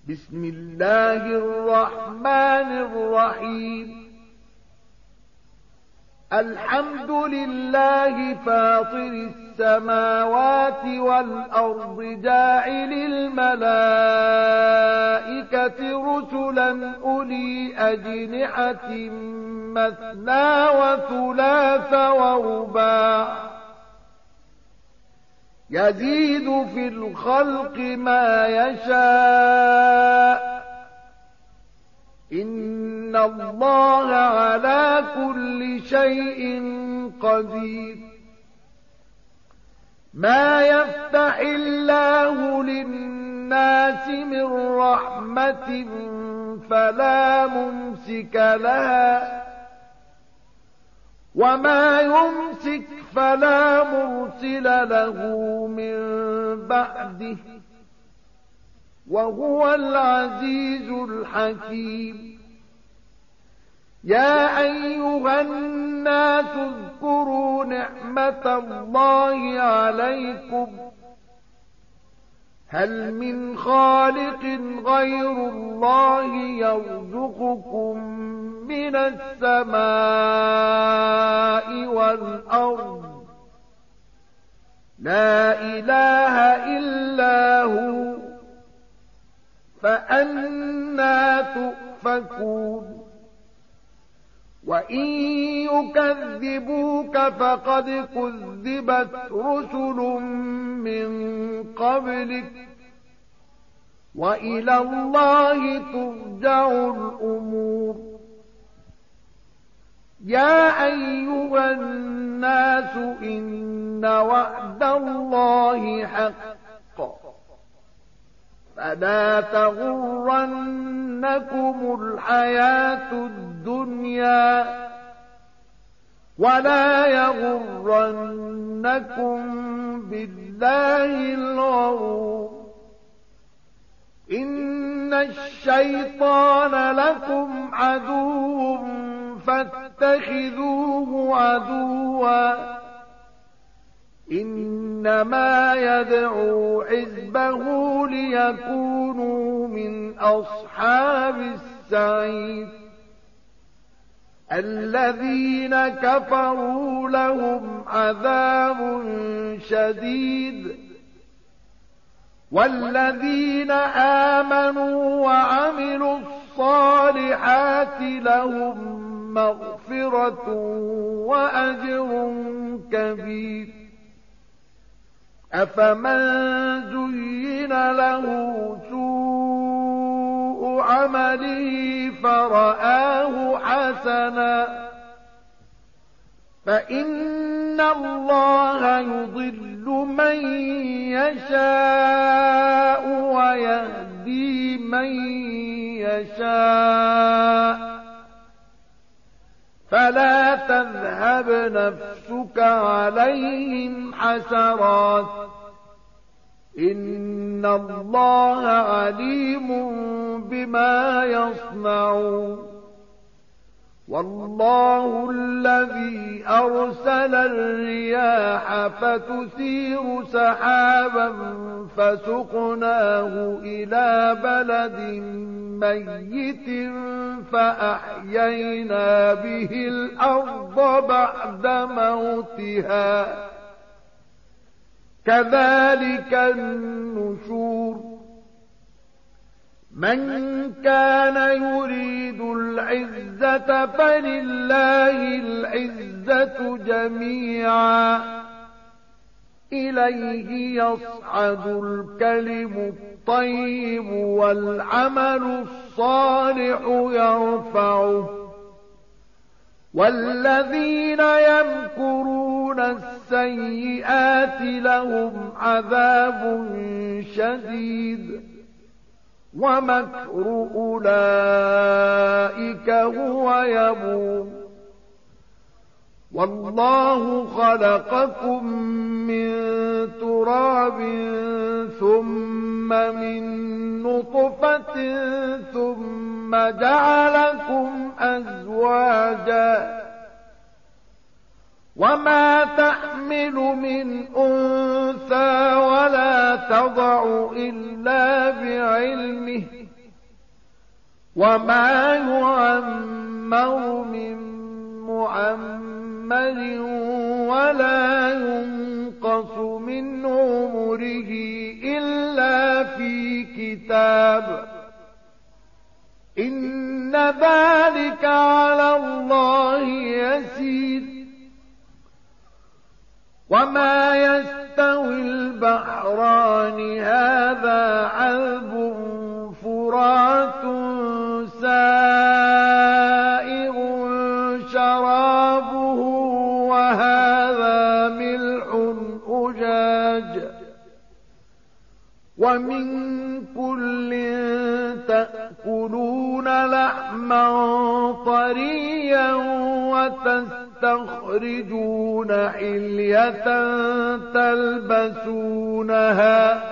بسم الله الرحمن الرحيم. الحمد لله فاطر السماوات والأرض جاعل الملائكة رسلا أولي أجنحة مثنى وثلاث ورباع يزيد في الخلق ما يشاء إن الله على كل شيء قدير. ما يفتح الله للناس من رحمة فلا ممسك لها وما يمسك فلا مرسل له من بعده وهو العزيز الحكيم. يا أيها الناس اذكروا نعمة الله عليكم هل من خالق غير الله يرزقكم من السماء والأرض لا إله إلا هو فأنى تؤفكون. وإن يكذبوك فقد كذبت رسل من قبلك وإلى الله ترجع الأمور. يا أيها الناس إن وعد الله حق فلا تغرنكم الحياة الدنيا ولا يغرنكم بالله الغرور. إن الشيطان لكم عدو فاتخذوه عدوا إنما يدعو حزبه ليكونوا من أصحاب السعير. الذين كفروا لهم عذاب شديد والذين آمنوا وعملوا الصالحات لهم مغفرة وأجر كبير. أفمن زين له سوء عمله فرآه حسنا فإن الله يضل من يشاء ويهدي من يشاء فلا تذهب نفسك عليهم حسرات إن الله عليم بما يصنعون. والله الذي أرسل الرياح فتثير سحابا فسقناه إلى بلد ميت فأحيينا به الأرض بعد موتها كذلك النشور. من كان يريد العزة فلله العزة جميعا إليه يصعد الكلم الطيب والعمل الصالح يرفعه والذين يمكرون السيئات لهم عذاب شديد ومكر أولئك هو يبور. والله خلقكم من تراب ثم من نطفة ثم جعلكم أزواجا وما تحمل من أنثى ولا تضع إلا بعلمه وما يعمر من معمر ولا ينقص من عمره إلا في كتاب إن ذلك على الله يسير وما يستوي البحران هذا عذب فرات سائغ شرابه وهذا ملح أجاج ومن كل تأكلون لحما طريا وتستخرجون حلية تلبسونها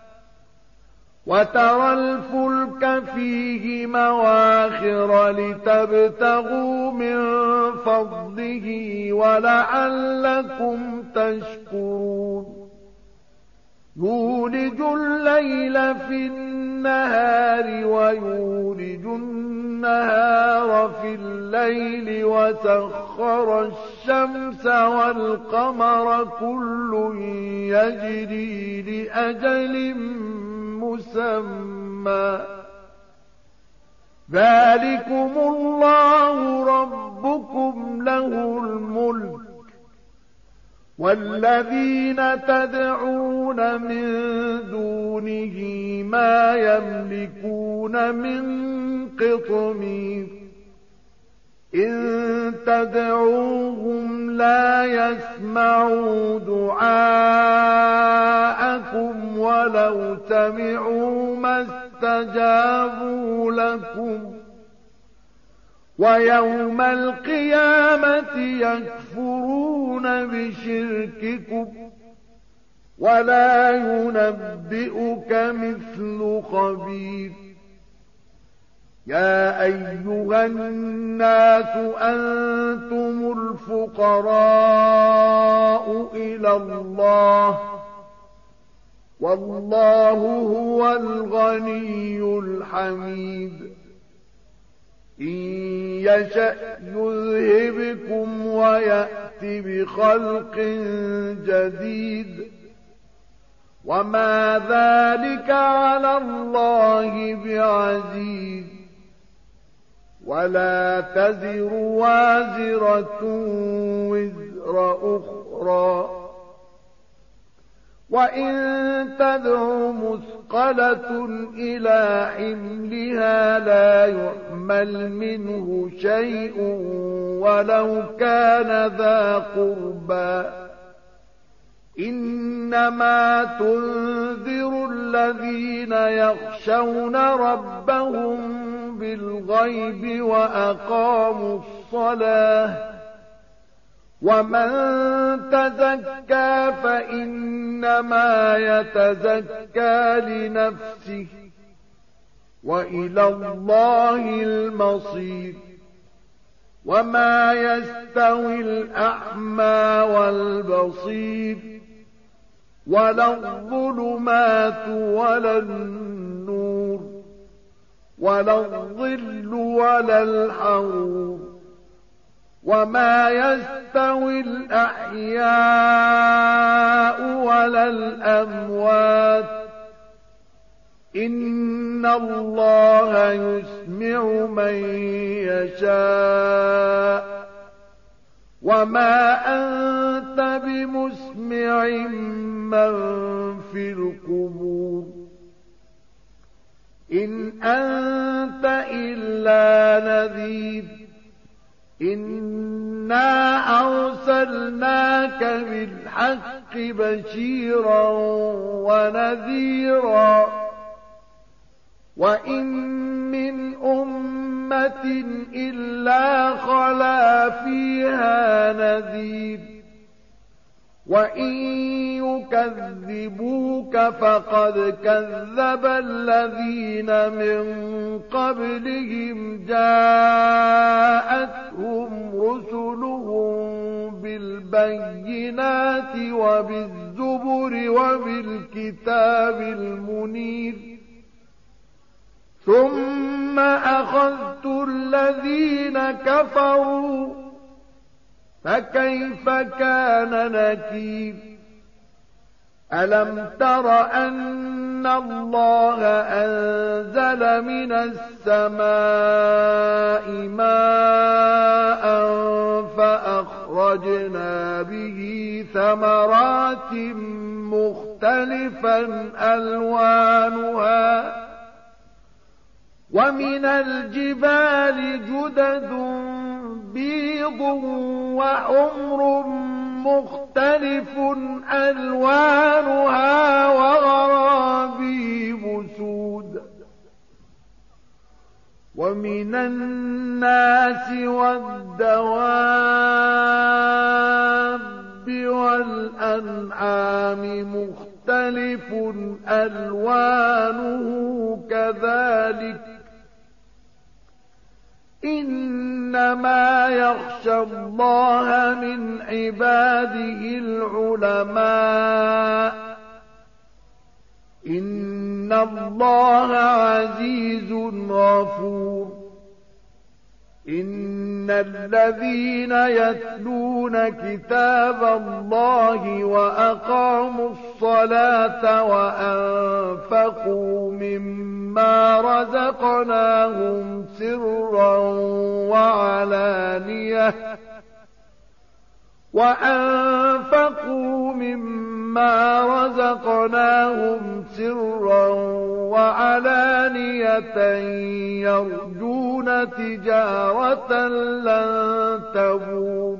وترى الفلك فيه مواخر لتبتغوا من فضله ولعلكم تشكرون يولج الليل في النهار ويولج النهار في الليل وسخر الشمس والقمر كل يجري لأجل مسمى ذلكم الله ربكم له الملك والذين تدعون من دونه ما يملكون من قطمير إن تدعوهم لا يسمعوا دعاءكم ولو سمعوا ما استجابوا لكم ويوم القيامة يكفرون بشرككم ولا ينبئك مثل خبير يا أيها الناس أنتم الفقراء إلى الله والله هو الغني الحميد إن يشأ يذهبكم ويأت بخلق جديد وما ذلك على الله بعزيز ولا تزر وازرة وزر أخرى وإن تدع مثقلة إلى حملها لا يحمل منه شيء ولو كان ذا قربى إنما تنذر الذين يخشون ربهم بالغيب وأقاموا الصلاة ومن تزكى فإنما يتزكى لنفسه وإلى الله المصير وما يستوي الأعمى والبصير ولا الظلمات ولا النور ولا الظل ولا الحرور وما يستوي الأحياء ولا الأموات إن الله يسمع من يشاء وما أنت بمسمع من في القبور إن أنت إلا نذير إنا أرسلناك بالحق بشيرا ونذيرا وإن من أمة إلا خلا فيها نذير وإن يكذبوك فقد كذب الذين من قبلهم جاءتهم رسلهم بالبينات وبالزبر وبالكتاب المنير ثم ثم أخذت الذين كفروا فكيف كان نكير ألم تر أن الله أنزل من السماء ماء فأخرجنا به ثمرات مختلفا ألوانها ومن الجبال جدد بيض وحمر مختلف ألوانها وغرابيب سود ومن الناس والدواب والأنعام مختلف ألوانه كذلك إنما يخشى الله من عباده العلماء إن الله عزيز غفور إن الذين يتلون كتاب الله وأقاموا الصلاة وأنفقوا مما رزقناهم سرا وعلانية يرجون تجارة لن تبور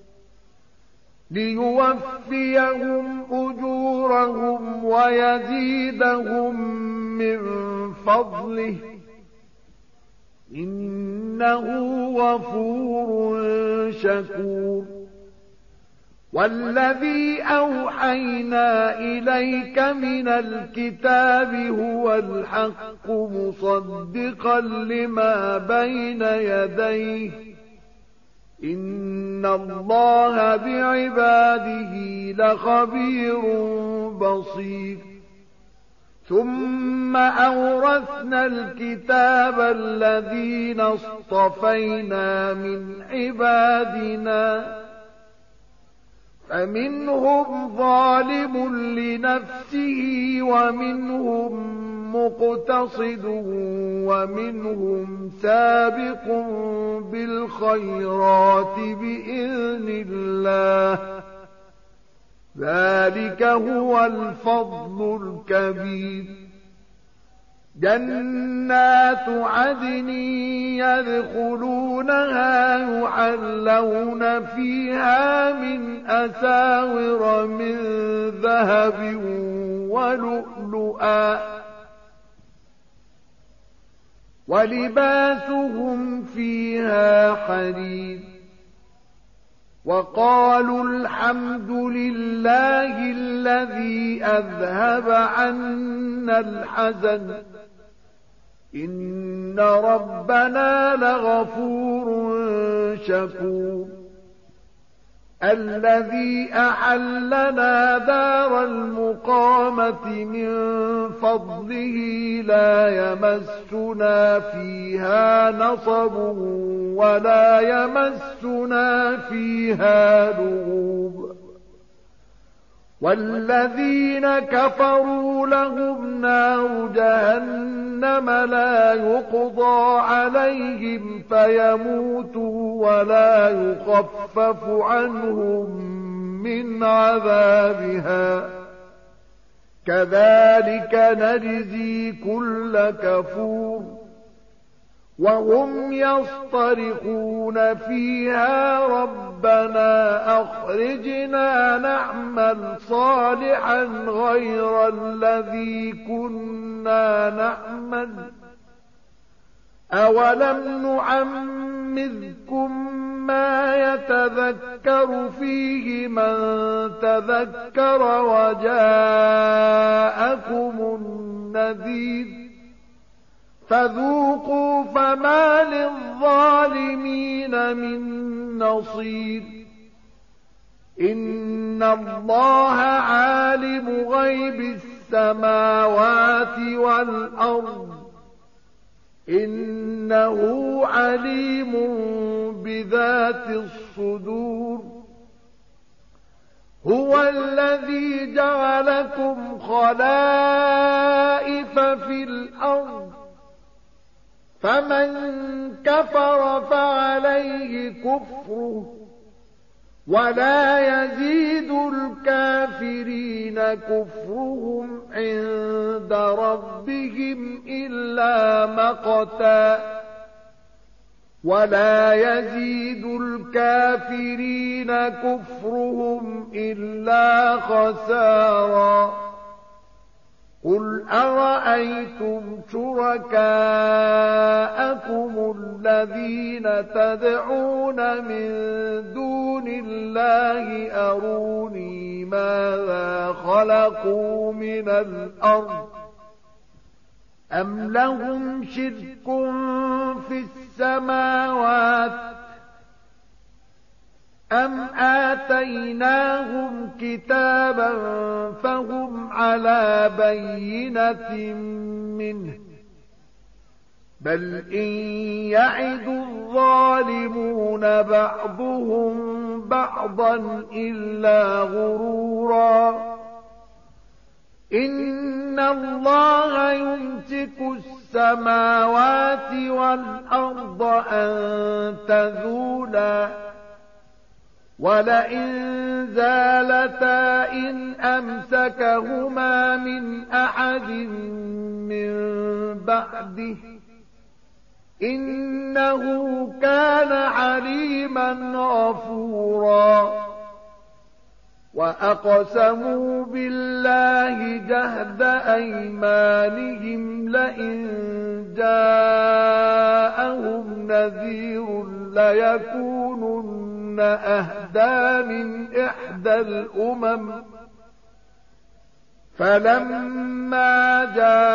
ليوفيهم أجورهم ويزيدهم من فضله إنه غفور شكور والذي أوحينا إليك من الكتاب هو الحق مصدقا لما بين يديه إن الله بعباده لخبير بصير ثم أورثنا الكتاب الذين اصطفينا من عبادنا فمنهم ظالم لنفسه ومنهم مقتصد ومنهم سابق بالخيرات بإذن الله ذلك هو الفضل الكبير جنات عدن يدخلونها يحلون فيها من أساور من ذهب ولؤلؤا ولباسهم فيها حرير وقالوا الحمد لله الذي أذهب عنا الحزن إن ربنا لغفور شكور الذي أحلنا دار المقامة من فضله لا يمسنا فيها نصب ولا يمسنا فيها لغوب والذين كفروا لهم نار جهنم لا يقضى عليهم فيموتوا ولا يخفف عنهم من عذابها كذلك نجزي كل كفور وهم يصطرخون فيها ربنا أخرجنا نعمل صالحا غير الذي كنا نعمل أولم نعمركم ما يتذكر فيه من تذكر وجاءكم النذير فذوقوا فما للظالمين من نصير إن الله عالم غيب السماوات والأرض إنه عليم بذات الصدور هو الذي جعلكم خلائف في الأرض فمن كفر فعليه كفره ولا يزيد الكافرين كفرهم عند ربهم إلا مقتا ولا يزيد الكافرين كفرهم إلا خسارا قل أرأيتم شركاءكم الذين تدعون من دون الله أروني ماذا خلقوا من الأرض أم لهم شرك في السماوات أم آتيناهم كتابا فهم على بينة منه بل إن يعد الظالمون بعضهم بعضا إلا غرورا إن الله يمسك السماوات والأرض أن تزولا ولئن زالتا إن أمسكهما من أحد من بعده إنه كان عليما غفورا وأقسموا بالله جهد أيمانهم لئن جاءهم نذير ليكونن أهدى من إحدى الأمم فلما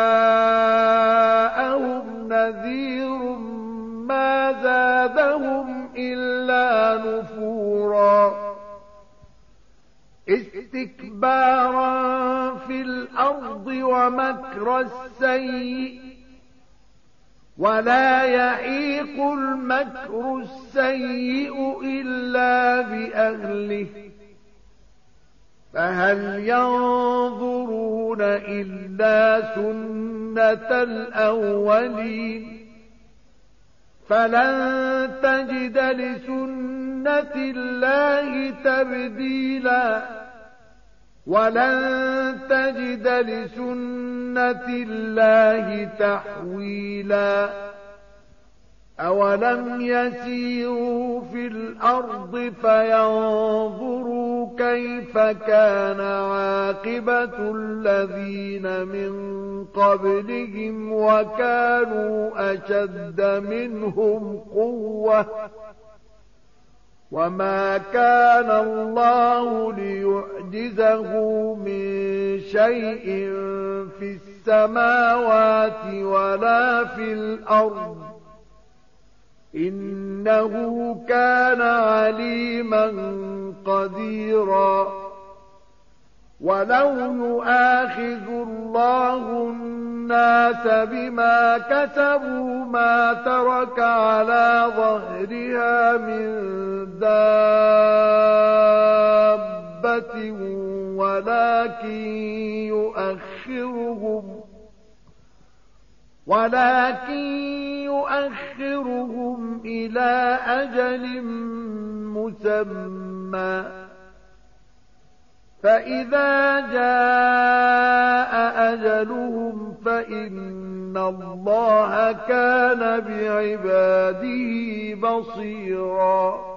جاءهم نذير ما زادهم إلا نفورا استكبارا في الأرض ومكر السيء ولا يحيق المكر السيء إلا بأهله فهل ينظرون إلا سنة الأولين فلن تجد لسنة الله تبديلا ولن تجد لسنة الله تحويلا أولم يسيروا في الأرض فينظروا كيف كان عاقبة الذين من قبلهم وكانوا أشد منهم قوة وما كان الله ليعجزه من شيء في السماوات ولا في الأرض إنه كان عليما قديرا ولو يؤاخذ الله الناس بما كسبوا ما ترك على ظهرها من دابة ولكن يؤخرهم إلى أجل مسمى فإذا جاء أجلهم فإن الله كان بعباده بصيرا